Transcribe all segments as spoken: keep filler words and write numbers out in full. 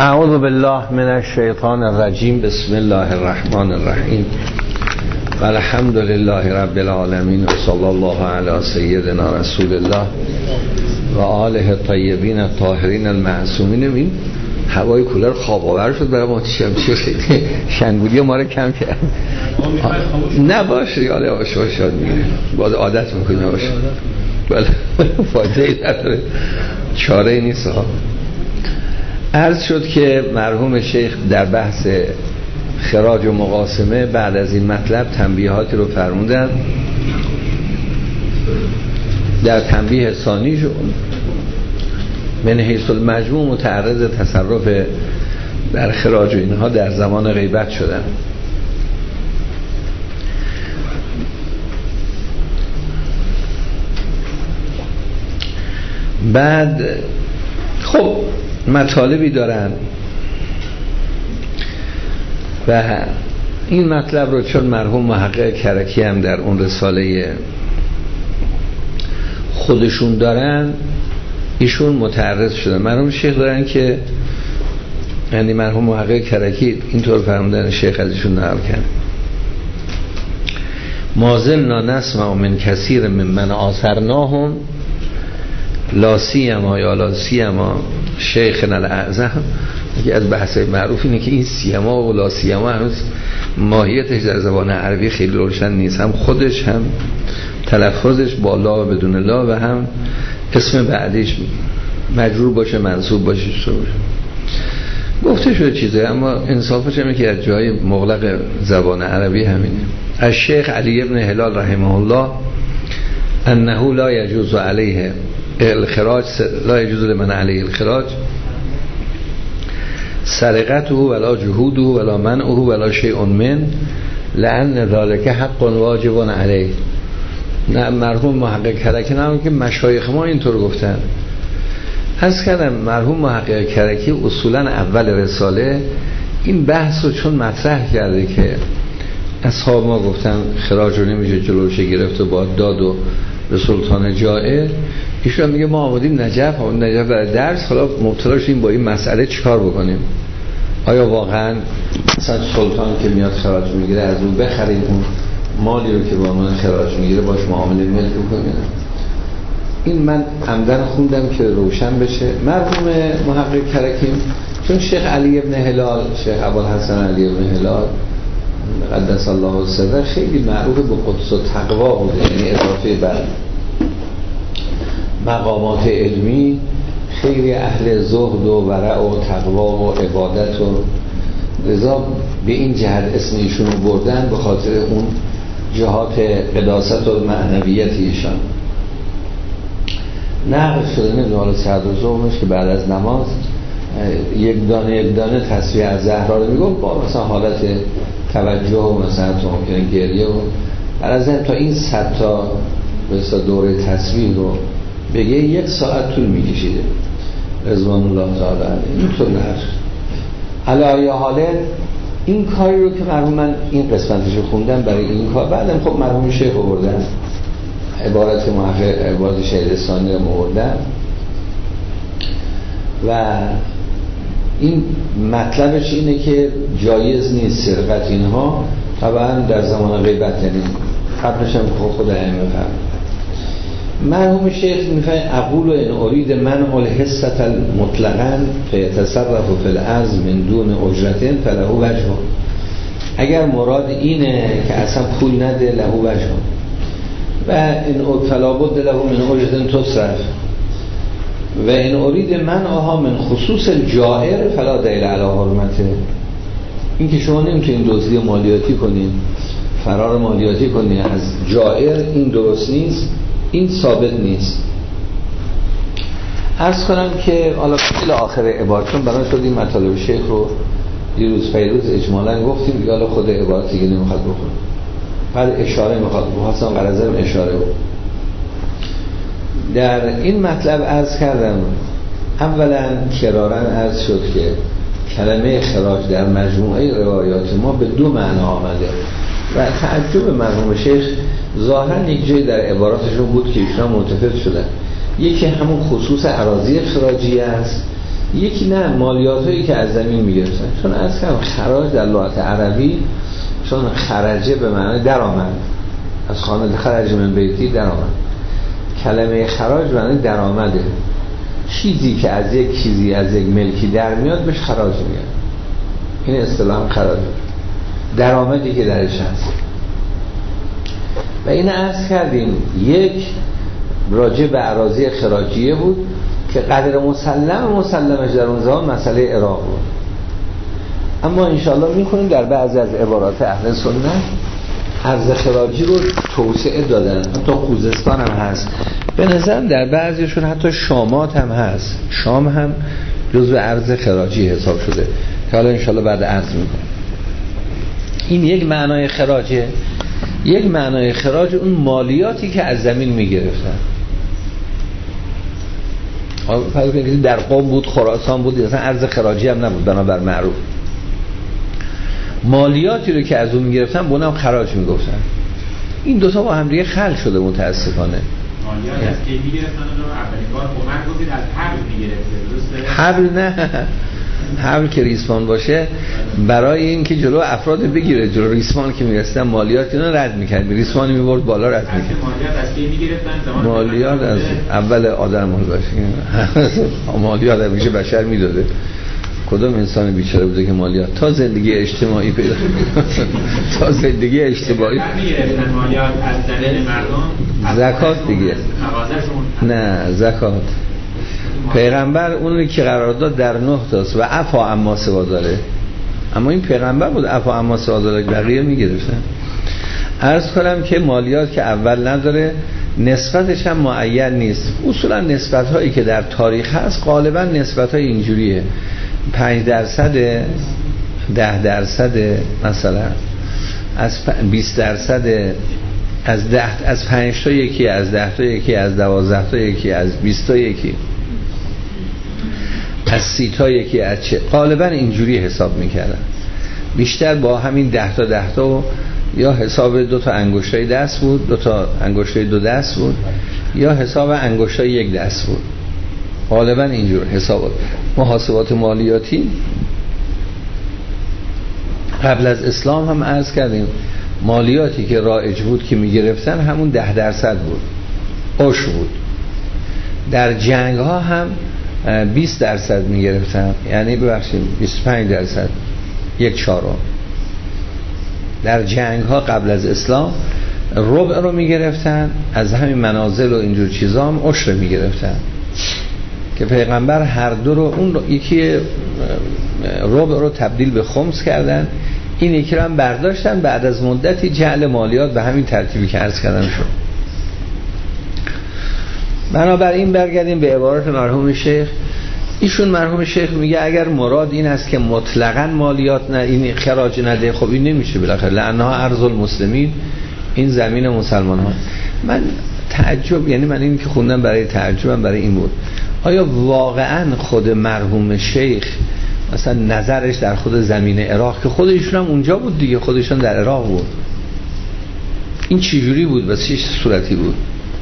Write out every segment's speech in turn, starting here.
اعوذ بالله من الشیطان الرجیم. بسم الله الرحمن الرحیم. و الحمد لله رب العالمین و صلی الله علی سیدنا رسول الله و آله الطیبین الطاهرین المعصومین. این هوای کولر خواب آور شد برای ما. شمشیر خیلی شنگولی ما رو کم کرد. نباشه یاله آشوا شد میگه باید عادت میکنی باشه بله فایده نداره چاره نیست ها. عرض شد که مرحوم شیخ در بحث خراج و مقاسمه بعد از این مطلب تنبیهاتی رو فرمودن. در تنبیه ثانی شد من حیث المجموع متعرض تصرف در خراج و اینها در زمان غیبت شدن. بعد خب مطالبی دارن و این مطلب رو چون مرحوم محقق کرکی هم در اون رساله خودشون دارن ایشون متعرض شدن. مرحوم شیخ دارن که یعنی مرحوم محقق کرکی اینطور فرمودن، شیخ ازشون نقل کرد مازلنا نسمع من کثیر من من آثرناهم لا سیما یا لا سیما شیخنا الاعظم. یکی از بحث‌های معروف اینه که این سیما و لا سیما هنوز ماهیتش در زبان عربی خیلی روشن نیست، هم خودش هم تلفظش با لا و بدون لا و هم اسم بعدیش مجرور باشه منصوب باشه شو باشه. گفته شده چیزه اما انصافش همه که از جای مغلق زبان عربی همینه. از شیخ علی ابن هلال رحمه الله انه لا یجوز علیه الخراج لا یجوز لمن علیه الخراج سرقته ولا جهوده ولا منعه ولا شیء من لأن ذلك حق واجب علیه. نه مرحوم محقق کرکی نه که مشایخ ما اینطور گفتن. عرض کردم مرحوم محقق کرکی اصولا اول رساله این بحث رو چون مطرح کرده که اصحاب ما گفتن خراج رو نمیشه جلوش گرفت و باید داد و به سلطان جائر، ایشون میگه ما آمدیم نجف آمدیم نجف برای درس، حالا مبتلا شدیم با این مسئله چیکار بکنیم؟ آیا واقعا مثلا سلطان که میاد خراج میگیره از اون بخریم اون مالی رو که با من خراج میگیره باش معامله ملک بکنیم؟ این من عمدن خوندم که روشن بشه. مرحوم محقق کرکیم چون شیخ علی ابن هلال شیخ ابوالحسن علی ابن هلال قدس الله سره خیلی معروف به قدس و تقوا بوده، یعنی اضافه بر مقامات علمی خیلی اهل زهد و ورع و تقوا و عبادت و رضا به این جهت اسم ایشون رو بردن به خاطر اون جهات قداست و معنویت ایشان. نقل شده نمیدونم حالا سعد و زومش که بعد از نماز یک دانه یک دانه تصویه از زهرا رو میگم با مثلا حالت توجه و مثلا تو ممکنه گریه و بعد از این تا این صد تا مثلا دوره تصویر رو بگه یک ساعت طول میکشیده رضوان الله تعالی علیه. اینطور نقل علی حاله این کاری رو که مرحوم من این قسمتش رو خوندم برای این کار، بعدم خب مرحوم شیخ آوردن عبارت محقق عبارت شهرستانی رو آوردن و این مطلبش اینه که جایز نیست سرقت اینها طبعا در زمان غیبت، یعنی قبلش هم خود ائمه فرمودن. مرحوم شیخ میفرماید اقول و ان ارید منع الحصه المطلقا فیتصرف فی الارض من دون اجرت فله وجه. اگر مراد اینه که اصلا پول نده له وجه و ان فلا بد له من اجرت تصرف و این ارید منعها من خصوص الجائر فلا دلیل علی حرمته. این که شما نمیتونید دزدی مالیاتی کنید فرار مالیاتی کنید از جائر، این درست نیست، این ثابت نیست. عرض کنم که حالا الی آخر عبارتون برای شد این مطالب شیخ رو دیروز پیروز اجمالا گفتیم دیگه، حالا خود عبارت دیگه نمیخواد بخونم، بعد اشاره میخواد بخونم، حسن قرضم اشاره بود. در این مطلب عرض کردم اولا کرارن عرض شد که کلمه خراج در مجموعه روایات ما به دو معنا آمده و تعجب مرحوم شیخ ظاهرا یک جای در عباراتشون بود که ایشون متفق شدن. یکی همون خصوص اراضی خراجی است یکی نه مالیات هایی که از زمین میگرفتن، چون از کم خراج در لغت عربی چون خرجه به معنی در آمد، از خانه خرج من بیتی در آمد، کلمه خراج به معنی در آمده، چیزی که از یک چیزی از یک ملکی در میاد بهش خراج میاد. این اصطلاح خراج درآمدی که درش هست. و این عرض کردیم یک راجع به اراضی خراجیه بود که قدر مسلم مسلمش در اون زمان مسئله عراق بود. اما انشاءالله میکنیم در بعضی از عبارات اهل سنت ارز خراجی رو توسعه دادن، حتی خوزستان هم هست، به نظرم در بعضیشون حتی شامات هم هست، شام هم جزو ارز خراجی حساب شده که حالا انشاءالله بعد عرض میکنم. این یک معنای خراجه. یک معنای خراج اون مالیاتی که از زمین میگرفتن، در قم بود، خراسان بود، اصلا ارز خراجی هم نبود بنابر معروف. مالیاتی رو که از اون میگرفتن به اونم خراج میگفتن. این دوتا با هم دیگه خلط شده متاسفانه. مالیات از کی میگرفتن رو اولین بار عمر گفتید از حبل میگرفته، درسته؟ حبل نه، حبل که ریسمان باشه برای اینکه جلو افراد بگیره، جلو ریسمان که میرسیدن مالیات اینو رد میکرد، ریسمانی میبرد بالا رد میکرد. مالیات از کی میگرفتن؟ مالیات از اول آدم مال باشه. مالیات همیشه بشر میداده. کدوم انسان بیچاره بوده که مالیات تا زندگی اجتماعی پیدا تا زندگی اجتماعی میگرفتن مالیات از زمین مردم، زکات دیگه نه، زکات. پیغمبر اونی که قرار داد در نه تاست و عفا اما سوا داره، اما این پیغمبر بود عفا اما سوا داره، بقیه میگرفتن. عرض کنم که مالیات که اول نداره، نسبتش هم معین نیست. اصولا نسبت هایی که در تاریخ هست غالبا نسبت های اینجوریه، پنج درصد، ده درصد، مثلا از بیست درصد، از ده، از پنج تا یکی، از ده تا یکی، از دوازده تا یکی، از بیست تا یکی، از سی تا یکی، از چه غالبا اینجوری حساب میکردن. بیشتر با همین ده تا ده تا و یا حساب دو تا انگشتای دست بود، دو تا انگشتای دو دست بود، یا حساب انگشتای یک دست بود. غالبا اینجور حسابات محاسبات مالیاتی قبل از اسلام هم عرض کردیم مالیاتی که رایج بود که میگرفتن همون ده درصد بود، عشر بود. در جنگ ها هم بیست درصد میگرفتن، یعنی ببخشیم بیست و پنج درصد، یک چهارم. در جنگ ها قبل از اسلام ربع رو میگرفتن، از همین منازل و اینجور چیزا هم عشر میگرفتن که پیغمبر هر دو رو، اون رو یکی ربع رو تبدیل به خمس کردن، این یکی رو هم برداشتن، بعد از مدتی جعل مالیات به همین ترتیبی که عرض کردم شد. بنابراین برگردیم به عبارت مرحوم شیخ. ایشون مرحوم شیخ میگه اگر مراد این است که مطلقاً مالیات نه، این خراج نده، خب این نمیشه بالاخره، لانها ارض المسلمین، این زمین مسلمان ها. من تعجب، یعنی من این که خوندم برای تعجبم برای این بود، آیا واقعاً خود مرحوم شیخ مثلا نظرش در خود زمین عراق که خودشون هم اونجا بود دیگه، خودشون در عراق بود، این چجوری بود و چه صورتی بود؟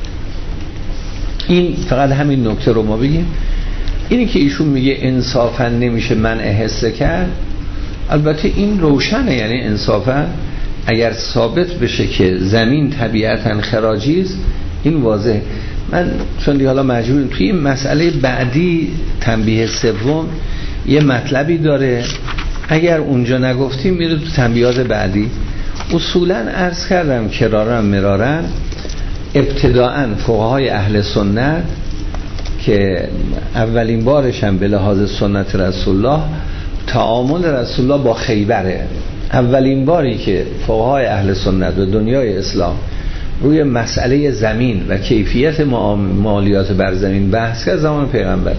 این فقط همین نکته رو ما بگیم. اینی که ایشون میگه انصافا نمیشه منع حصه کرد، البته این روشنه، یعنی انصافا اگر ثابت بشه که زمین طبیعتا خراجی است، این واضح. من چون دیگه حالا مجبوریم توی این مسئله بعدی تنبیه سوم یه مطلبی داره، اگر اونجا نگفتیم میره تو تنبیهات بعدی. اصولا عرض کردم کرارن مرارن ابتداءً فقهای اهل سنت که اولین بارش هم به لحاظ سنت رسول الله تعامل رسول الله با خیبره، اولین باری که فقهای اهل سنت و دنیای اسلام روی مسئله زمین و کیفیت مالیات بر زمین بحث کرد زمان پیغمبره.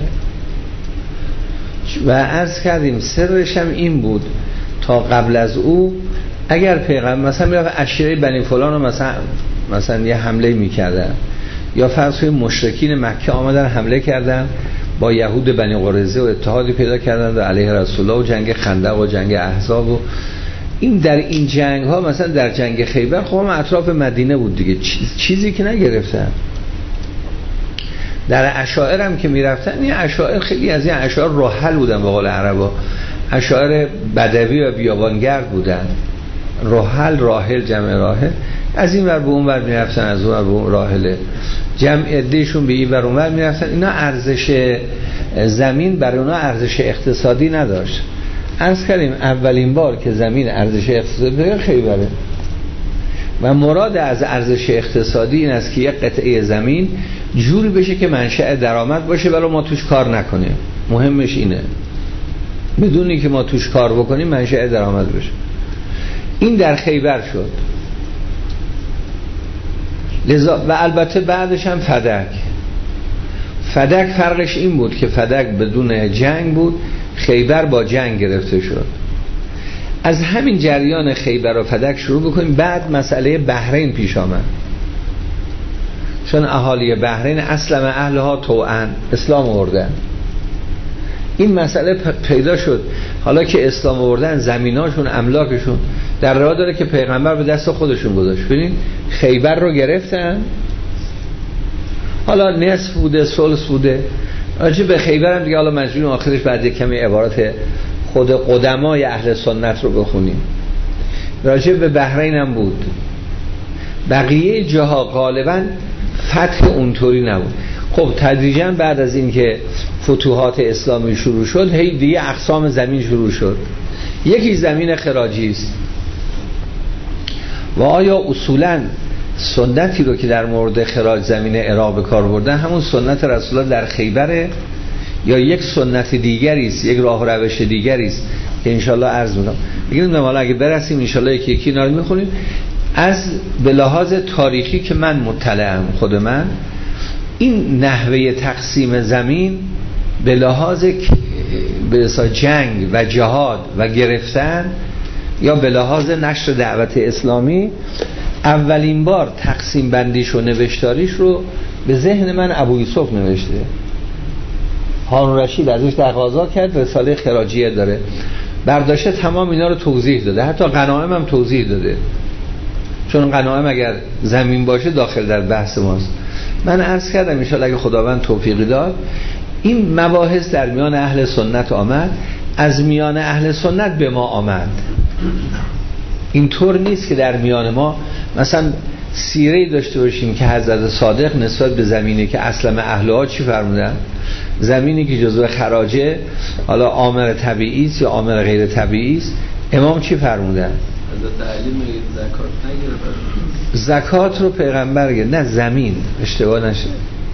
و عرض کردیم سرش هم این بود تا قبل از او اگر پیغمبر مثلا میرفت عشیره بنی فلان رو مثلا مثلا یه حمله میکردن، یا فرض کنید مشرکین مکه آمدن حمله کردن با یهود بنی قریظه و اتحادی پیدا کردن در علیه رسول الله و جنگ خندق و جنگ احزاب و این در این جنگ ها، مثلا در جنگ خیبر خب اطراف مدینه بود دیگه، چیز چیزی که نگرفتن. در اشاعره هم که میرفتن، این اشاعره خیلی از این اشاعره راحل بودن به قول عربا، اشاعره بدوی و بیابانگرد بودن. راحل، راحل جمع راحل، از این ور به اون ور میرفتن، از اون ور به اون راحله، جمع عدهشون به این ور اون ور میرفتن. اینا ارزش زمین برای اونا ارزش اقتصادی نداشت. عرض کردیم اولین بار که زمین ارزش اقتصادی به خیبره و مراد از ارزش اقتصادی این است که یک قطعه زمین جوری بشه که منشأ درآمد باشه ولی ما توش کار نکنیم. مهمش اینه، بدونی که ما توش کار بکنیم منشأ درآمد بشه. این در خیبر شد. لذا و البته بعدش هم فدک. فدک فرقش این بود که فدک بدون جنگ بود، خیبر با جنگ گرفته شد. از همین جریان خیبر و فدک شروع بکنیم. بعد مسئله بحرین پیش آمد، چون اهالی بحرین اسلم اهلها طوعا، اسلام آوردن. این مسئله پیدا شد. حالا که اسلام آوردن، زمیناشون، املاکشون در راه داره که پیغمبر به دست خودشون گذاشت. ببین خیبر رو گرفتن، حالا نصف بوده، ثلث بوده. راجع به خیبر هم دیگه حالا مجبوریم آخرش بعد کمی عبارات خود قدمای اهل سنت رو بخونیم. راجع به بحرین هم بود. بقیه جاها غالبا فتح اونطوری نبود. خب تدریجا بعد از این که فتوحات اسلامی شروع شد، هی دیگه اقسام زمین شروع شد. یکی زمین خراجی است. و آیا اصولا سنتی رو که در مورد خراج زمین عراق به کار بردن همون سنت رسول الله در خیبره یا یک سنت دیگری است، یک راه و روش دیگری است که انشالله عرض میکنم. بگیم حالا اگه برسیم انشالله یکی یکی اینا رو میخونیم. از به لحاظ تاریخی که من مطلعم، خود من، این نحوه تقسیم زمین به لحاظ به جنگ و جهاد و گرفتن یا به لحاظ نشر دعوت اسلامی، اولین بار تقسیم بندیش و نوشتاریش رو به ذهن من ابو یوسف نوشته. هارون رشید ازش تقاضا کرد، رساله خراجیه داره، برداشته تمام اینا رو توضیح داده، حتی غنایم هم توضیح داده، چون غنایم اگر زمین باشه داخل در بحث ماست. من عرض کردم ان شاءالله اگه خداوند توفیقی داد این مباحث در میان اهل سنت آمد، از میان اهل سنت به ما آمد. اینطور نیست که در میان ما مثلا سیره‌ای داشته باشیم که حضرت صادق نسبت به زمینی که اسلم اهلها چی فرمودن، زمینی که جزو خراجه، حالا عامر طبیعی است یا عامر غیر طبیعی است، امام چی فرمودن؟ زکات زکات رو پیغمبر گفت، نه زمین، اشتباه نشه.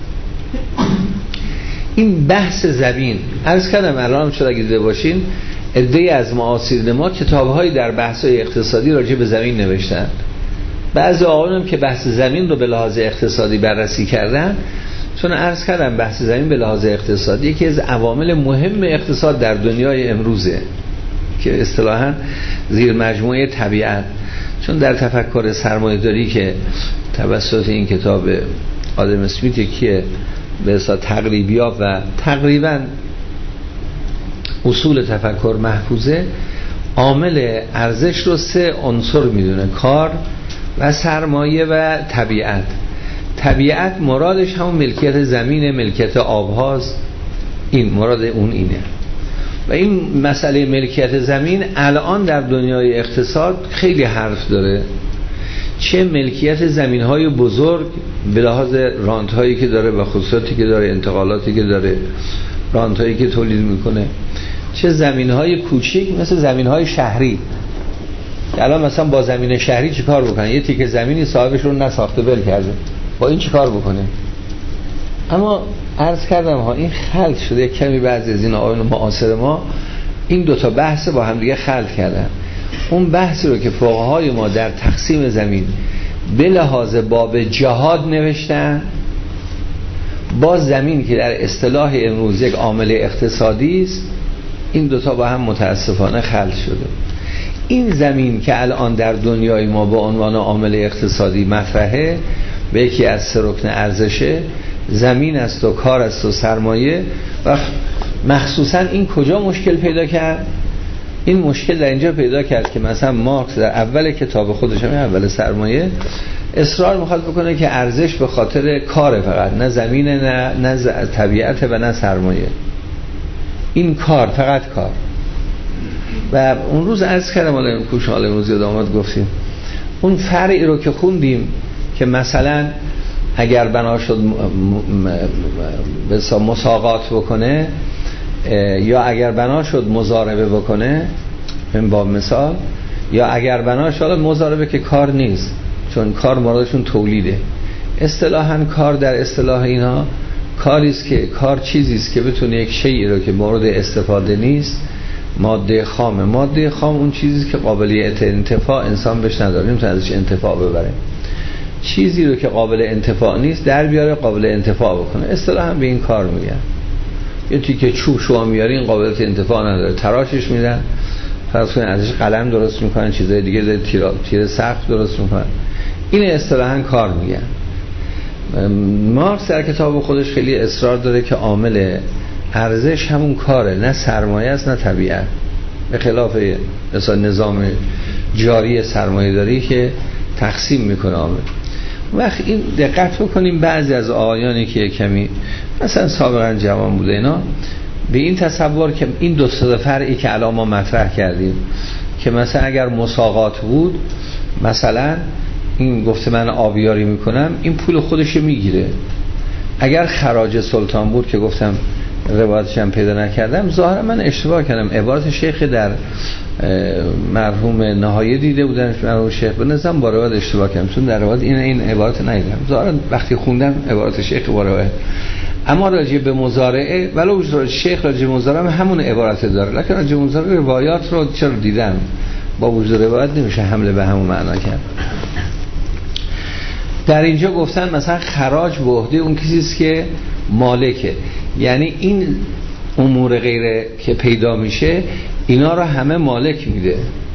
این بحث زمین عرض کردم الان شده اگه دیده باشین عده‌ای از معاصرین ما کتاب‌هایی در بحث‌های اقتصادی راجع به زمین نوشتن. بعضی آقایون که بحث زمین رو به لحاظ اقتصادی بررسی کردن، چون عرض کردم بحث زمین به لحاظ اقتصادی یکی از عوامل مهم اقتصاد در دنیای امروزه که اصطلاحاً زیر مجموعه طبیعت، چون در تفکر سرمایه‌داری که توسط این کتاب آدم اسمیت که به اصطلاح تقریبیات و تقریباً اصول تفکر محفوظه، عامل ارزش رو سه عنصر میدونه: کار و سرمایه و طبیعت. طبیعت مرادش همون ملکیت زمین، ملکیت آبهاست، این مراد اون اینه. و این مسئله ملکیت زمین الان در دنیای اقتصاد خیلی حرف داره، چه ملکیت زمین‌های بزرگ به لحاظ رانت‌هایی که داره و خصوصاتی که داره، انتقالاتی که داره، رانت‌هایی که تولید میکنه، چه زمین‌های کوچیک مثل زمین‌های شهری. الان مثلا با زمین شهری چی کار بکنه؟ یه تیکه زمینی صاحبش رو نساخته بل کرده، با این چی کار بکنه؟ اما عرض کردم ها این خلط شده کمی. بعضی از این آقایون معاصر ما این دوتا بحث با هم دیگه خلط کردن. اون بحثی رو که فقهای ما در تقسیم زمین به لحاظ باب جهاد نوشتن، با زمین که در اصطلاح امروز یک عامل اقتصادی است، این دوتا با هم متاسفانه خلط شده. این زمین که الان در دنیای ما با عنوان عامل اقتصادی مطرحه، به یکی از سه رکن ارزشه، زمین است و کار است و سرمایه. و مخصوصا این کجا مشکل پیدا کرد؟ این مشکل در اینجا پیدا کرد که مثلا مارکس در اول کتاب خودش، همین اول سرمایه، اصرار میخواد بکنه که ارزش به خاطر کار فقط، نه زمین، نه, نه طبیعت و نه سرمایه. این کار، فقط کار. و اون روز عرض کردم حالا کوش حالا امروز یاد آمد گفتیم اون فرعی رو که خوندیم که مثلا اگر بنا شد به مساقات بکنه یا اگر بنا شد مضاربه بکنه، این با مثال، یا اگر بنا شد مضاربه که کار نیست چون کار مرادشون تولیده. اصطلاحاً کار در اصطلاح اینا کاری است که کار چیزی است که بتونه یک شیئی رو که مورد استفاده نیست، ماده خامه. ماده خام اون چیزی که قابلیت انتفاع انسان بهش نداره، نمیتونه ازش انتفاع ببره. چیزی رو که قابل انتفاع نیست در بیاره قابل انتفاع بکنه، اصطلاحاً به این کار میگن. یه تیکه چوب شما میارین قابلیت انتفاع نداره، تراشش میدن، فرض کنید ازش قلم درست میکنن، چیزای دیگه تیر تیر سقف درست میکنن. این اصطلاحاً کار میگن. مارکس در کتاب خودش خیلی اصرار داره که عامل ارزش همون کاره، نه سرمایه است نه طبیعت، به خلاف مثلا نظام جاری سرمایه داری که تقسیم میکنه عامل. وقت این دقت بکنیم بعضی از آقایانی که کمی مثلا سابقا جوان بوده اینا به این تصور که این دو سه فرعی که الان ما مطرح کردیم که مثلا اگر مساقات بود، مثلا این گفته من آبیاری میکنم، این پول خودشو میگیره. اگر خراج سلطان بود که گفتم روایتش هم پیدا نکردم، ظاهرا من اشتباه کردم، عبارت شیخ در مرحوم نهایه دیده بودن، مرحوم شیخ به نظرم با روایت اشتباه کردم چون در روایت این این عبارت ندیدم، ظاهرا وقتی خوندم عبارت شیخ با روایت. اما راجع به مزارعه ولو شیخ راجع به مزارعه همون عبارت داره، لکن راجع به مزارعه روایات رو چرا دیدم با وجود روایت نمیشه حمله به همون معنا کرد. در اینجا گفتن مثلا خراج به عهده اون کسی است که مالکه، یعنی این امور غیره که پیدا میشه اینا رو همه مالک میده.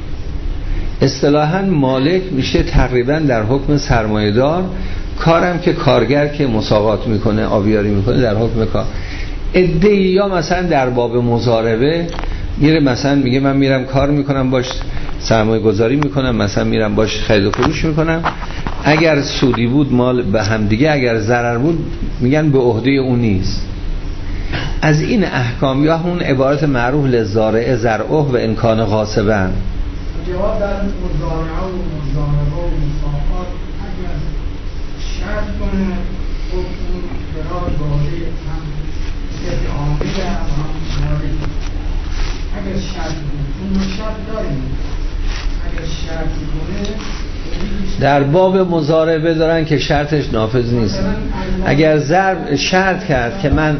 اصطلاحاً مالک میشه تقریبا در حکم سرمایه‌دار، کارم که کارگر که مساقات میکنه، آبیاری میکنه در حکم کار. عده‌ای یا مثلا در باب مضاربه میره مثلا میگه من میرم کار میکنم باش، سرمایه گذاری میکنم، مثلا میرم باش خرید و فروش میکنم، اگر سودی بود مال به هم دیگه، اگر ضرر بود میگن به عهده اون نیست. از این احکام یا همون عبارت معروف لزارع زرعه و امکان غاصبن. جواب در مزارعه و مزاربه و مساقات اگر شرط کنه اون برای باقی هم کسی عامل هم مالی، اگر شرط کنه اون شرط داریم، اگر شرط کنه در باب مضاربه دارن که شرطش نافذ نیست. اگر ضرب شرط کرد که من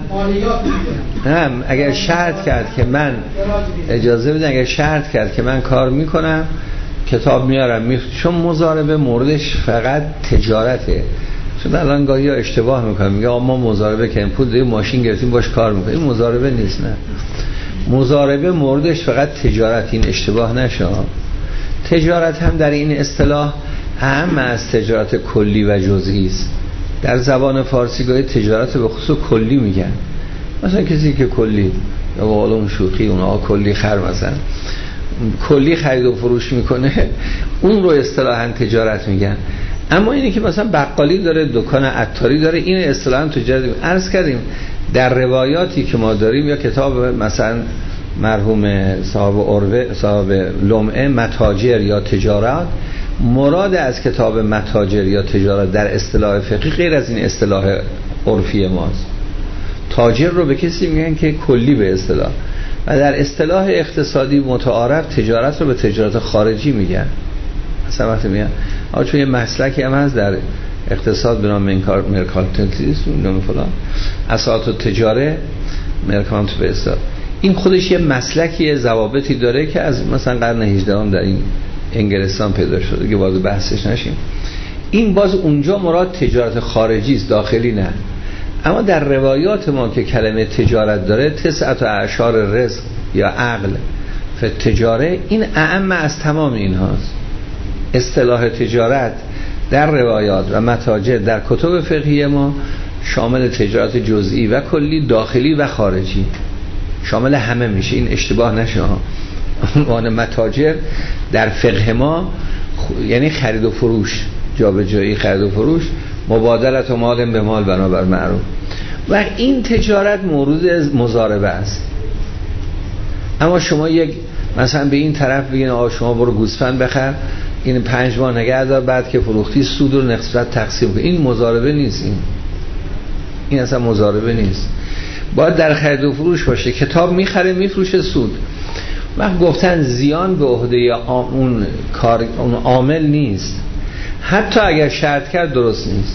نه اگر شرط کرد که من اجازه بدن، اگر شرط کرد که من کار میکنم کتاب میارم می... چون مضاربه موردش فقط تجارته. چون الان گاهی ها اشتباه میکنم میگه ما مضاربه کردیم پول داریم ماشین گرفتیم باش کار میکنیم، این مضاربه نیست. نه، مضاربه موردش فقط تجارت، این اشتباه نشه. تجارت هم در این اصطلاح اهم از تجارت کلی و جزئی است. در زبان فارسی گاهی تجارت به خصوص کلی میگن، مثلا کسی که کلی یا با علوم شوخی اونها کلی خر مثلا کلی خرید و فروش میکنه اون رو اصطلاحاً تجارت میگن. اما اینی که مثلا بقالی داره، دکان عطاری داره، این اصطلاحاً تجارت. عرض کردیم در روایاتی که ما داریم یا کتاب مثلا مرحوم صاحب عروه صاحب لمعه متاجر یا تجارت، مراد از کتاب متاجر یا تجارت در اصطلاح فقهی غیر از این اصطلاح عرفی ماست. تاجر رو به کسی میگن که کلی به اصطلاح، و در اصطلاح اقتصادی متعارف تجارت رو به تجارت خارجی میگن. مثلا وقتی میگن آقا چون یه مسلکی هم هست در اقتصاد به نام مرکانتیلیسم نام فلان اساسات التجاره مرکانت به اصطلاح، این خودش یه مسلکی ضوابطی داره که از مثلا قرن هجدهم در این انگلستان پیدا شده که باز بحثش نشیم. این باز اونجا مراد تجارت خارجی است، داخلی نه. اما در روایات ما که کلمه تجارت داره تسعت و اعشار رزق یا عقل و تجاره، این اعم از تمام اینهاست. اصطلاح تجارت در روایات و متاجر در کتب فقهی ما شامل تجارت جزئی و کلی، داخلی و خارجی، شامل همه میشه. این اشتباه نشه. عنوان متاجر در فقه ما خ... یعنی خرید و فروش جابجایی خرید و فروش، مبادلت و مال به مال بنابر معروف. و این تجارت مورد مضاربه است. اما شما یک مثلا به این طرف بگین آقا شما برو گوسفند بخر، این پنج ماه نگه دار، بعد که فروختی سود رو نسبت تقسیم کن. این مضاربه نیست. این این اصلا مضاربه نیست. باید در خرید و فروش باشه، کتاب میخره میفروشه سود. وقت گفتن زیان به عهده اون کار اون عامل نیست، حتی اگر شرط کرد درست نیست.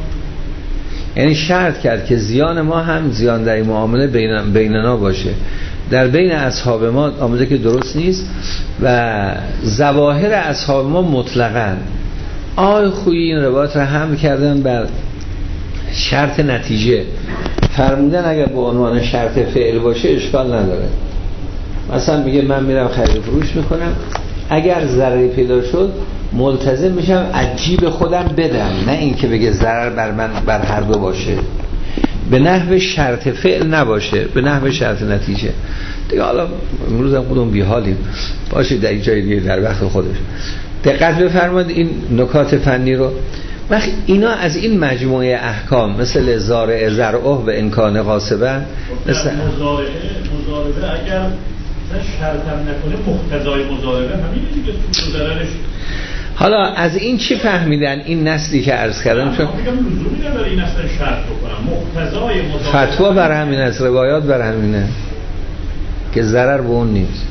یعنی شرط کرد که زیان ما هم زیان در این معامله بین بیننا باشه، در بین اصحاب ما آمده که درست نیست. و ظواهر اصحاب ما مطلقاً آی خویی این روایت را حمل کردن بر شرط نتیجه، فرمودن اگر به عنوان شرط فعل باشه اشکال نداره. مثلا میگه من میرم خرید و فروش میکنم، اگر ضرری پیدا شد ملتزم میشم از جیب خودم بدم، نه اینکه بگه ضرر بر من بر هر دو باشه، به نحو شرط فعل نباشه، به نحو شرط نتیجه دیگه. حالا امروز هم خودمون بیحالیم باشه، در جای دیگه در وقت خودش. دقت بفرمایید این نکات فنی رو. وقت اینا از این مجموعه احکام مثل زارع زرعه و امکان غاصبه، مثل مزارعه مزارعه اگر شرط هم نکنه مقتضای مزارعه همینه دیگه، سود و ضررش. حالا از این چی فهمیدن این نسلی که عرض کردم؟ چون میگم لزومی نداره این اصلا شرط بکنم، مقتضای مزارعه. فتوا بر همین است، روایات بر همینه که ضرر به اون نیست.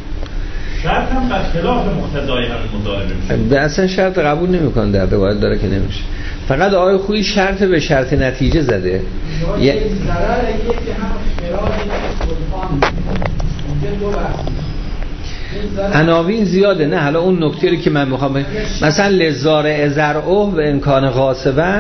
شرط هم برخلاف مقتضای همین مزارعه میشه. اصلا شرط قبول نمیکنه، در روایت داره که نمیشه. فقط آقای خویی شرط به شرط نتیجه زده. یه ضرر یکی هم خراج سلطان دو بحث عناوین زیاده. نه حالا اون نکته رو که من میخوام مثلا لزارع زرعه و امکان غاصبه،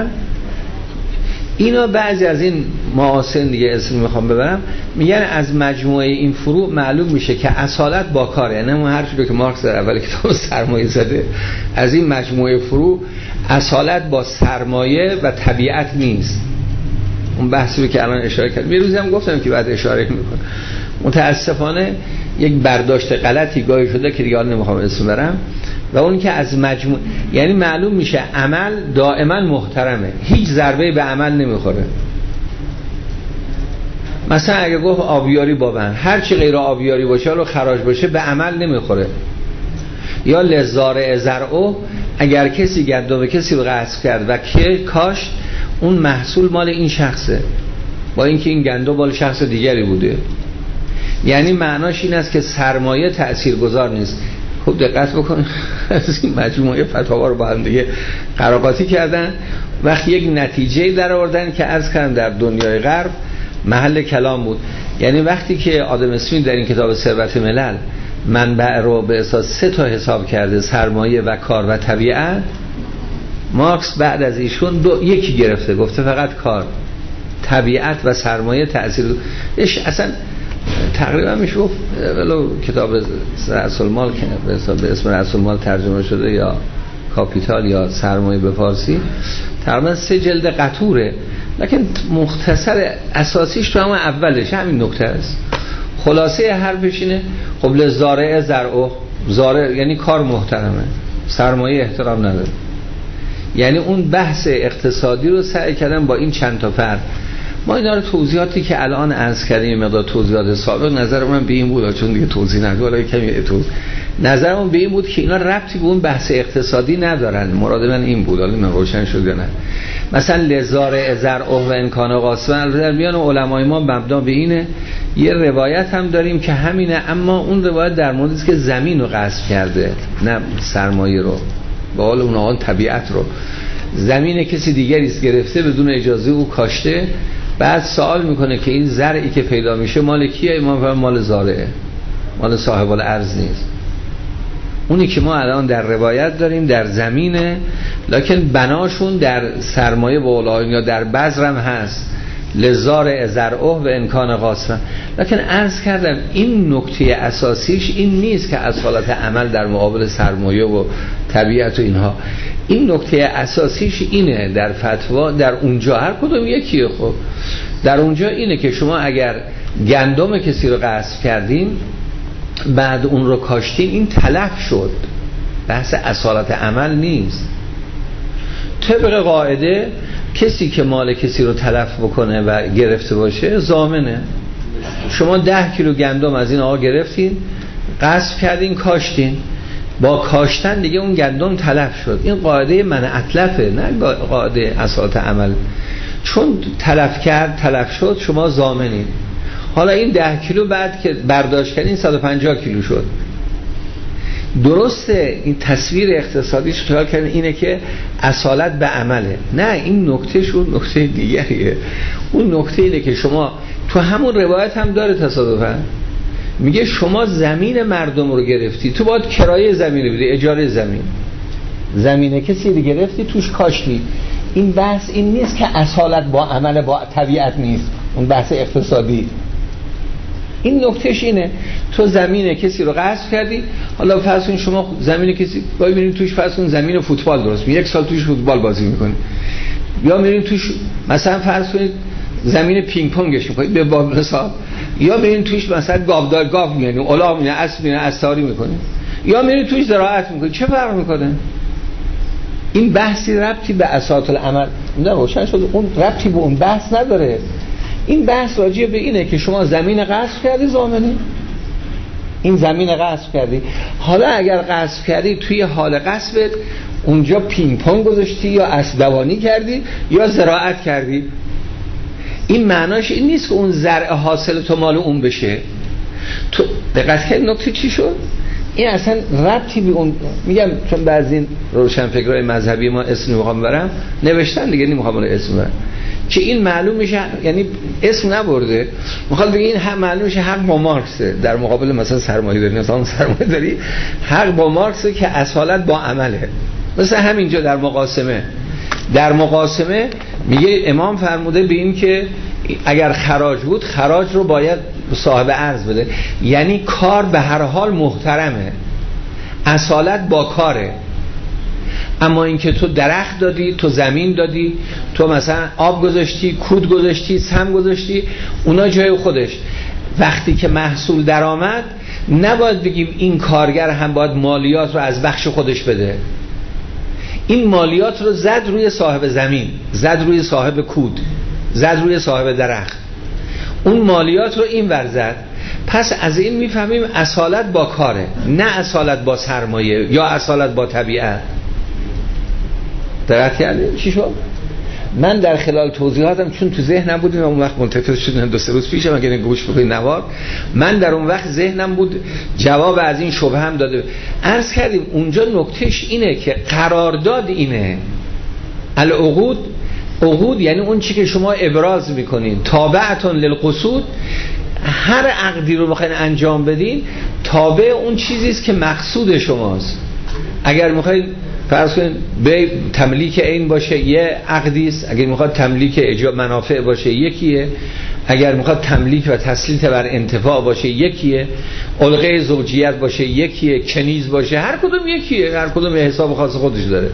اینا بعضی از این معاصرین دیگه اسم میخوام ببرم، میگن از مجموعه این فروع معلوم میشه که اصالت با کاره. یعنی اون هر چیزی که مارکس در اول کتاب سرمایه زده، از این مجموعه فروع اصالت با سرمایه و طبیعت نیست. اون بحثی رو که الان اشاره کردم، یه روزی هم گفتم که بعد اشاره میکنم، متاسفانه یک برداشت غلطی گاهی شده که دیگه نمیخوام اسم برم، و اون که از مجموع، یعنی معلوم میشه عمل دائما محترمه، هیچ ضربه به عمل نمیخوره. مثلا اگه گفت آبیاری بابن، هر چی غیر آبیاری باشه رو خراج باشه به عمل نمیخوره. یا لزارع زرعه، اگر کسی گندم کسی رو غصب کرد و که کاشت، اون محصول مال این شخصه، با اینکه این گندم مال شخص دیگری بوده. یعنی معناش این است که سرمایه تأثیرگذار نیست. خوب دقت بکن، از این مجموعه فتاوا رو با هم دیگه قراقاتی کردن، وقتی یک نتیجه در آوردن که عرض کردم در دنیای غرب محل کلام بود. یعنی وقتی که آدم اسمین در این کتاب ثروت ملل منبع رو به اساس سه تا حساب کرده، سرمایه و کار و طبیعت، مارکس بعد از ایشون دو یکی گرفته، گفته فقط کار، طبیعت و سرمایه تأثیر اش اصلا تقریبا میشه گفت ولو کتاب رأس المال به اسم رأس المال ترجمه شده یا کاپیتال یا سرمایه به فارسی، تقریبا سه جلد قطوره، لکن مختصر اساسیش تو همون اولش همین نکته است. خلاصه حرفش اینه خب لزارع زرعه، زارع یعنی کار محترمه، سرمایه احترام نداره. یعنی اون بحث اقتصادی رو سعی کردن با این چند تا فرق. ما اینا رو توضیحاتی که الان عرض کردیم مقدار توضیحات سابق، نظر من به این بود، چون دیگه توضیح نداره ولی کمی توضیح، نظرم به این بود که اینا ربطی به اون بحث اقتصادی ندارن. مراد من این بود، حالا من روشن شد یا نه. مثلا لزارع زرعه و امکان غاصبه، در میان علمای ما مبنا به اینه. یه روایت هم داریم که همینه، اما اون روایت در موردی است که زمین رو غصب کرده، نه سرمایه رو، به قول اون آقا طبیعت رو. زمین کسی دیگری است گرفته بدون اجازه او کاشته، بعد سوال میکنه که این زرعی که پیدا میشه مال کیه؟ ما مال زارعه، مال صاحب الارض نیست. اونی که ما الان در روایت داریم در زمینه، لکن بناشون در سرمایه و اولاد یا در بذرم هست، لزارع زرعه و امکان غاصبه. لکن عرض کردم این نکته اساسیش این نیست که از حالت عمل در مقابل سرمایه و طبیعت و اینها. این نکته اساسیش اینه در فتوا، در اونجا هر کدوم یکیه. خب در اونجا اینه که شما اگر گندم کسی رو غصب کردین بعد اون رو کاشتین، این تلف شد، بحث اصالت عمل نیست. طبق قاعده کسی که مال کسی رو تلف بکنه و گرفته باشه ضامنه. شما ده کیلو گندم از این آقا گرفتین، غصب کردین، کاشتین، با کاشتن دیگه اون گندم تلف شد. این قاعده منع اتلفه، نه قاعده اساس عمل. چون تلف کرد تلف شد شما ضامنین. حالا این ده کیلو بعد که برداشت کردین صد و پنجاه کیلو شد. درسته این تصویر اقتصادیش خیال کردن اینه که اصالت به عمله. نه، این نکته شون نکته دیگریه. اون نکته اینه که شما تو همون روایت هم داره تصادفاً میگه شما زمین مردم رو گرفتی، تو باید کرایه زمین بدی، اجاره زمین. زمین کسی رو گرفتی توش کاشتی. این بحث این نیست که اصالت با عمل با طبیعت نیست، اون بحث اقتصادی. این نکتهش اینه تو زمین کسی رو غصب کردی، حالا فرض کن شما زمین کسی باید میرین توش فرض کن زمین فوتبال درست می یک سال توش فوتبال بازی میکنی، یا میرین توش مثلا فرض کنید زمین پینگ پونگش میکنید به باب حساب، یا میرین توش مثلا گاودار گاو میانی الاغ میانی اسب میانی استاری میکنید، یا میرین توش زراعت میکنید. چه فرق میکنه؟ این بحثی ربطی به اساس العمل نه، روشن شد اون ربطی به اون بحث نداره. این بحث راجع به اینه که شما زمین غصب کردی ضامنی، این زمین غصب کردی. حالا اگر غصب کردی توی حال غصبت اونجا پینگ پونگ گذاشتی یا اسبدوانی کردی یا زراعت کردی، این معناش این نیست که اون زرع حاصل تو مال اون بشه. تو دقت کردی نکته چی شد؟ این اصلا ربطی به اون، میگم چون بعضی این روشنفکرای مذهبی ما اسم نمیخوام برم نوشتن دیگه، نمیخوام اسم برم که این معلوم میشه، یعنی اسم نبرده، میخواد بگه این هم معلوم میشه حق با مارکسه در مقابل مثلا سرمایه داری، نظام سرمایه داری حق با مارکسه که اصالت با عمله. مثلا همینجا در مقاسمه در مقاسمه میگه امام فرموده به این که اگر خراج بود خراج رو باید صاحب ارز بده، یعنی کار به هر حال محترمه، اصالت با کاره. اما اینکه تو درخت دادی، تو زمین دادی، تو مثلا آب گذاشتی، کود گذاشتی، سم گذاشتی، اونا جای خودش. وقتی که محصول در آمد نباید بگیم این کارگر هم باید مالیات رو از بخش خودش بده. این مالیات رو زد روی صاحب زمین، زد روی صاحب کود، زد روی صاحب درخت، اون مالیات رو این ور زد. پس از این میفهمیم اصالت با کاره، نه اصالت با سرمایه یا اصالت با طبیعت. درک کردیم چی شد؟ من در خلال توضیحاتم چون تو ذهنم بود، اون وقت منتظر شدم دو سه روز پیشم اگه گوش بکنید نوار، من در اون وقت ذهنم بود جواب از این شبهه هم داده. عرض کردیم اونجا نکتهش اینه که قرارداد اینه، العقود، عقود یعنی اون چی که شما ابراز میکنین، تابعتون للقصود، هر عقدی رو بخواین انجام بدین تابع اون چیزی است که مقصود شماست. اگر میخواین فرض کنید به تملیک عین باشه یه عقدی است، اگر میخواد تملیک اجاب منافع باشه یکیه، اگر میخواد تملیک و تسلیط بر انتفاع باشه یکیه، علقه زوجیت باشه یکیه، کنیز باشه، هر کدوم یکیه، هر کدوم حساب خاص خودش داره.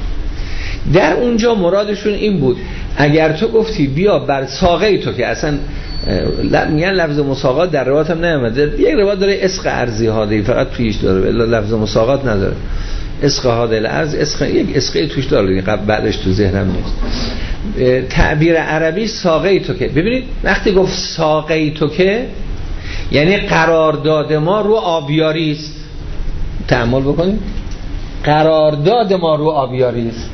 در اونجا مرادشون این بود اگر تو گفتی بیا بر ساقه تو، که اصلا میگن لفظ مساقات در روایت هم نیامده، یک روایت داره عشق ارضی هادی فقط تویش داره الا لفظ مساقات نداره، عشق هادی الارض، عشق یک عشقی توش داره، قبل بعدش تو ذهنم نیست. تعبیر عربی ساقه تو که، ببینید وقتی گفت ساقه تو که یعنی قرارداد ما رو آبیاری است. تأمل بکنید، قرارداد ما رو آبیاری است.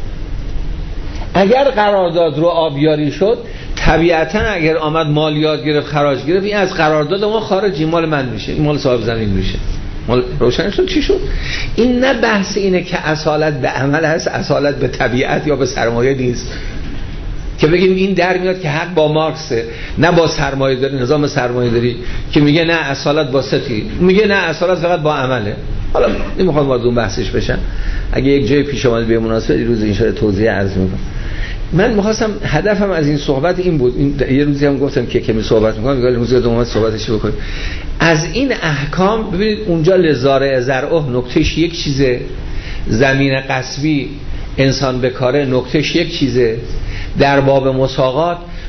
اگر قرارداد رو آبیاری شد طبیعتا اگر آمد مالیات گرفت خراج گرفت این از قرارداد ما خارجی، مال من میشه، این مال صاحب زمین میشه. مال روشن شد چی شد؟ این نه بحث اینه که اصالت به عمل هست، اصالت به طبیعت یا به سرمایه نیست که بگیم این در میاد که حق با مارکسه، نه با سرمایه داری، نظام سرمایه داری که میگه نه اصالت با ستی، میگه نه اصالت فقط با عمله. حالا نمیخوام وارد اون بحثش بشم، اگه یک جای پیش اومد به مناسبت این روز ان شاء الله توضیح عرض میکنم. من میخواستم هدفم از این صحبت این بود، این یه روزی هم گفتم که کمی صحبت میکنم، میگم روزی دوم صحبتش بکنیم. از این احکام ببینید اونجا لزارع زرعه نکتهش یک چیزه، زمین قصبی انسان به کاره نکتهش یک چیزه، در باب مساقات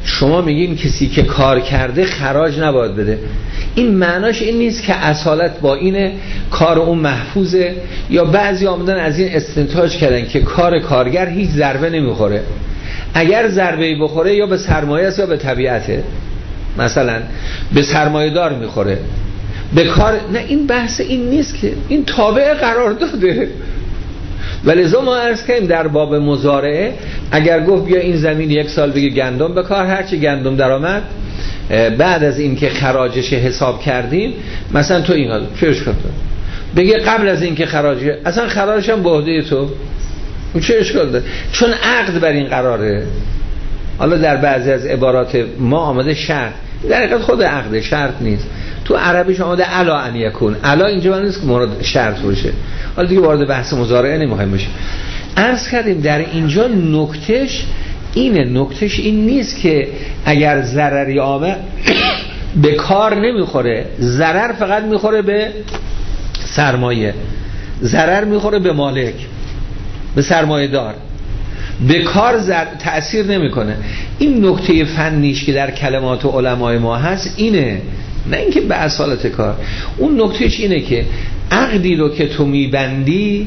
شما میگین کسی که کار کرده خراج نباید بده، این معناش این نیست که اصالت با اینه کار اون محفوظه، یا بعضی آمدن از این استنتاج کردن که کار کارگر هیچ ضربه نمیخوره، اگر ضربه‌ای بخوره یا به سرمایه است یا به طبیعته، مثلا به سرمایه دار میخوره به کار، نه این بحث این نیست که این تابع قرار داده. ولذا ما عرض کردیم در باب مزارعه اگر گفت بیا این زمین یک سال بگی گندم به کار، هرچی گندم در آمد بعد از این که خراجش حساب کردیم مثلا تو این حال چه اشکال داره بگه قبل از این که خراجه اصلا خراجش هم به عهده تو، چه اشکال داره؟ چون عقد بر این قراره. حالا در بعضی از عبارات ما آمده شرط، در حقیقت خود عقد شرط نیست، تو عربیش آمده علا ان یکون، علا اینجا من نیست که مورد شرط باشه. حالا دیگه وارد بحث مزارعه نمیخوایم بشیم. عرض کردیم در اینجا نکتهش اینه، نکتهش این نیست که اگر ضرری آمد به کار نمیخوره، ضرر فقط میخوره به سرمایه، ضرر میخوره به مالک، به سرمایه دار، به کار زر... تأثیر نمیکنه. این نکته فنیش که در کلمات علمای ما هست اینه، نه اینکه به اصالت کار. اون نکتهش اینه که عقدی رو که تو میبندی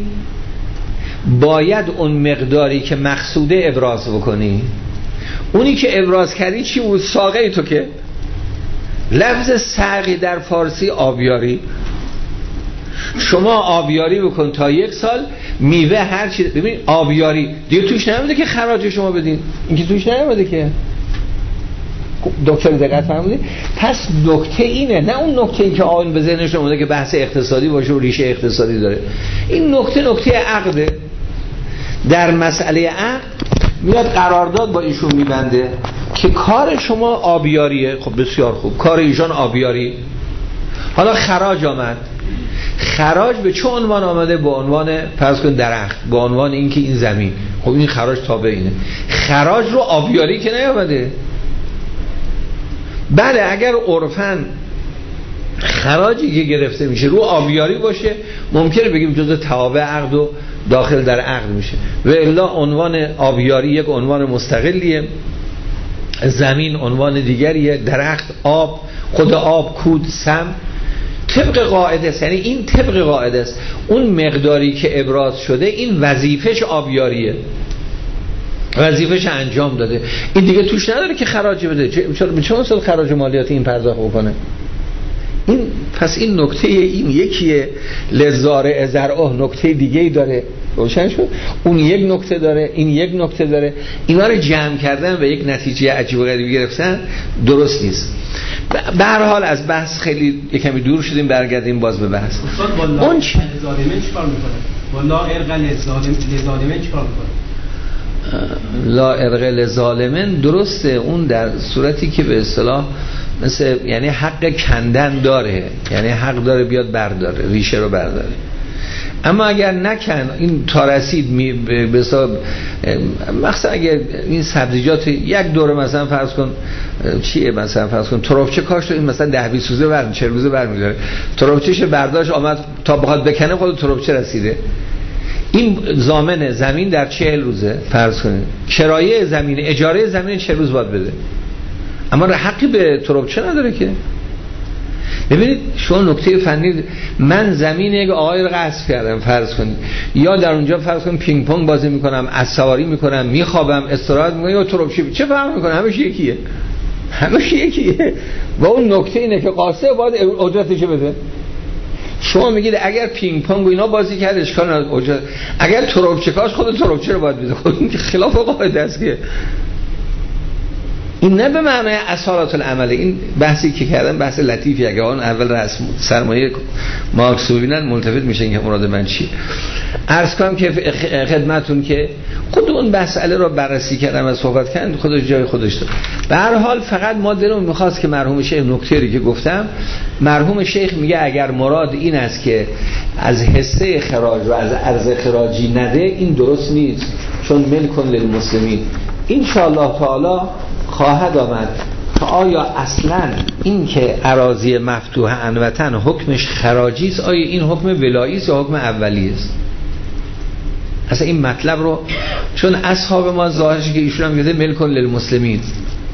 باید اون مقداری که مقصوده ابراز بکنی. اونی که ابراز کردی چی بود؟ ساقه تو که لفظ ساقی در فارسی آبیاری، شما آبیاری بکن تا یک سال میوه هر چی. ببین آبیاری دیگه توش نمیده که خراج شما بدین، این که توش نمیده که. دکتر دقت فرمودید؟ پس نکته اینه، نه اون نکته ای که آن به ذهنش اومده که بحث اقتصادی باشه و ریشه اقتصادی داره. این نکته نکته عقده. در مسئله عقد میاد قرارداد با ایشون میبنده که کار شما آبیاریه. خب بسیار خوب، کار ایشان آبیاری. حالا خراج آمد، خراج به چه عنوان آمده؟ به عنوان فرض کن درخت، به عنوان اینکه این زمین. خب این خراج تابع اینه، خراج رو آبیاری که نیامده. بله اگر عرفاً خراجی که گرفته میشه رو آبیاری باشه ممکنه بگیم جزء توابع عقد و داخل در عقد میشه، و الا عنوان آبیاری یک عنوان مستقلیه، زمین عنوان دیگریه، درخت، آب، خود آب، کود، سم، طبق قاعده است. یعنی این طبق قاعده است، اون مقداری که ابراز شده این وظیفش آبیاریه، وظیفه‌ش انجام داده، این دیگه توش نداره که خراج بده. چرا به چه مثال خراج مالیات این پرداخت بکنه؟ این پس این نکته این یکیه، لزارع زرعه نکته دیگه ای داره، روشن شد؟ اون یک نکته داره، این یک نکته داره، اینا رو جمع کردن و یک نتیجه عجیب و غریبی گرفتن درست نیست. به هر حال از بحث خیلی یکمی دور شدیم، برگردیم باز به بحث. اون چه ظالمه چیکار میکنه؟ والله ارق لظالم لظالمه چیکار میکنه؟ لا ارق لظالمن درسته، اون در صورتی که به اصطلاح مثل یعنی حق کندن داره، یعنی حق داره بیاد برداره، ریشه رو برداره. اما اگر نکن این تا رسید می به حساب مثلا اگر این سبزیجات یک دوره مثلا فرض کن چیه، مثلا فرض کن تربچه کاشت این مثلا ده بیست روزه برمی چهل روزه برمی‌داره، تربچه‌ش برداشت آمد تا بخواد بکنه خود تربچه رسیده، این ضامن زمین در چهل روزه فرض کنید، کرایه زمین، اجاره زمین چهل روز باید بده، اما حقی به تربچه نداره که. ببینید شما نکته فنی، من زمین یک آقای رو غصب کردم فرض کنید، یا در اونجا فرض کنید پینگ پونگ بازی میکنم، اسواری میکنم، میخوابم، استراحت میکنم، یا تربچه، چه فرق میکنه؟ همش یکیه، همش یکیه. و اون نکته اینه که قاصد باید اجرتش بده. شما میگید اگر پینگ پونگ و اینا بازی کرد اشکال نداره اجرت، اگر تربچه کاش خود تربچه رو باید بده. خود این خلاف قاعده است که این نه به معنی اصالت العمل. این بحثی که کردن بحث لطیفی، اگه آن اول رسم سرمایه مارکس رو ببینن ملتفت میشن که مراد من چیه. عرض کنم که خدمتون که خود اون مسئله رو بررسی کردم و صحبت کردم، خودش جای خودش داره. به هر حال فقط ما دلمون میخواست که مرحوم شیخ نکته‌ای که گفتم، مرحوم شیخ میگه اگر مراد این است که از حصه خراج و از ارز خراجی نده، این درست نیست، چون ملک للمسلمین ان شاء الله تعالی خواهد آمد که آیا اصلا این که اراضی مفتوحه انوطن حکمش خراجی است، آیا این حکم ولایی است یا حکم اولی است؟ اصلا این مطلب رو، چون اصحاب ما ظاهرش که ایشون هم میگه ملک للمسلمین،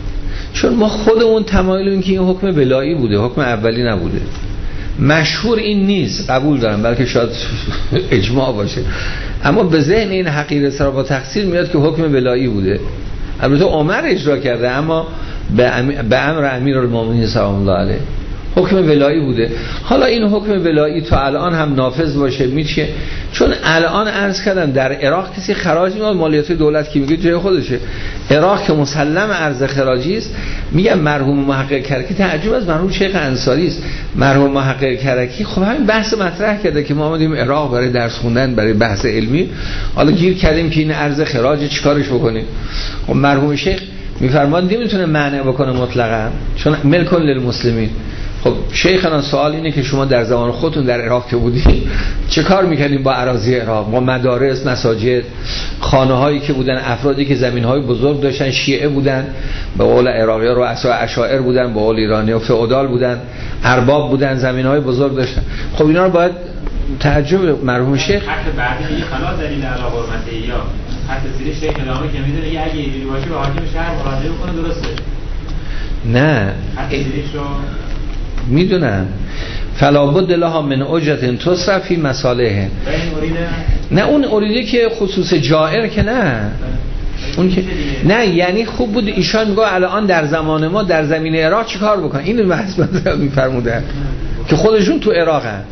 چون ما خودمون تمایلیم که این حکم ولایی بوده، حکم اولی نبوده. مشهور این نیست، قبول دارم، بلکه شاید اجماع باشه، اما به ذهن این حقیر سرا با تقصیر میاد که حکم ولایی بوده. البته عمر اجرا کرده، اما به امر امیرالمومنین سلام الله علیه حکم ولایی بوده. حالا این حکم ولایی تا الان هم نافذ باشه میشه، چون الان عرض کردم در عراق کسی خراج میاد، مالیات دولت که میگه جای خودشه. عراق که مسلم ارز خراجی است، میگم مرحوم محقق کرکی تعجب از مرحوم شیخ انصاری است. مرحوم محقق کرکی خب همین بحث مطرح کرده که ما اومدیم عراق برای درس خوندن، برای بحث علمی، حالا گیر کردیم که این ارز خراج چیکارش بکنیم. خب مرحوم شیخ میفرماد نمیتونه مانع بکنه مطلقاً، چون ملک للمسلمین. خب شیخنا سوال اینه که شما در زمان خودتون در عراق که بودید چه کار میکنیم با اراضی عراق، با مدارس، مساجد، خانه هایی که بودن، افرادی که زمین های بزرگ داشتن، شیعه بودن به قول عراقی ها، رؤسای عشائر بودن به قول ایرانی ها، فئودال بودن، ارباب بودن، زمین های بزرگ داشتن. خب اینا رو باید تعجب مرحوم شیخ حتی بعدی میگه خلاص دلیل علی حرمته یا حتی زیر شیخ ادامه که میدونه اگه اینجوری باشه به حاکم شهر مراجعه کنه درسته. نه حتی زیرش رو میدونم فلا بد لها من اجرت تصرف فی مصالح. نه اون اوریده که خصوص جائر که نه اون که نه، یعنی خوب بود ایشان میگه الان در زمان ما در زمین عراق چیکار بکنن. اینو بحث میفرمودن که خودشون تو عراقن.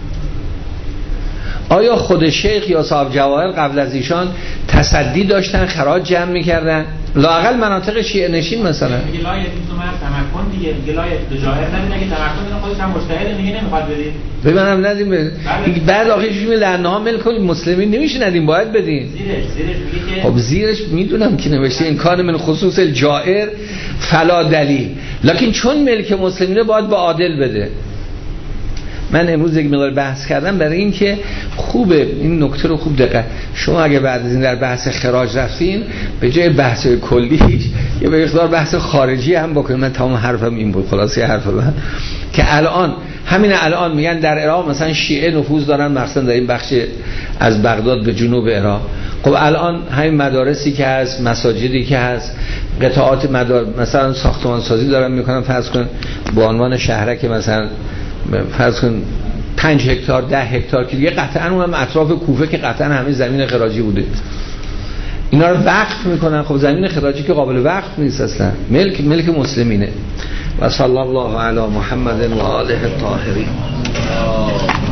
آیا خود شیخ یا صاحب جواهر قبل از ایشان تصدی داشتن، خراج جمع میکردن؟ لااقل مناطق شیعه نشین مثلا میگه لایه تو من تمکن دیگه، میگه لایه تو جاهر نمیدونه که تمکن خودش هم مجتهد، میگه نمیخواد بدید. ببینم ندیم به بعد آخرش میگه لعنها ملک المسلمین نمیشه ندیم، باید بدین. زیرش زیرش میگه که خب زیرش میدونم که نوشته این کار من خصوص الجائر فلا دلیل، لکن چون ملک مسلمینه باید با عادل بده. من امروز یک مقدار بحث کردم برای این که خوبه این نکته رو خوب دقت. شما اگه بعد از این در بحث خراج رفتین به جای بحث کلیش یه به مقدار بحث خارجی هم بکنید. من تمام حرفم این بود، خلاصه حرف من که الان همین الان میگن در عراق مثلا شیعه نفوذ دارن، مثلا در این بخش از بغداد به جنوب عراق. خب الان همین مدارسی که هست، مساجدی که هست، قطعات مدار مثلا ساختمان سازی دارن میکنن، فرض کن به عنوان شهرک مثلا فرض کن پنج هکتار ده هکتار که دیگه قطعا اونم اطراف کوفه که قطعا همه زمین خراجی بوده، اینا رو وقف میکنن. خب زمین خراجی که قابل وقف نیست اصلا، ملک ملک مسلمینه. و صلی الله علی محمد و آله الطاهرین.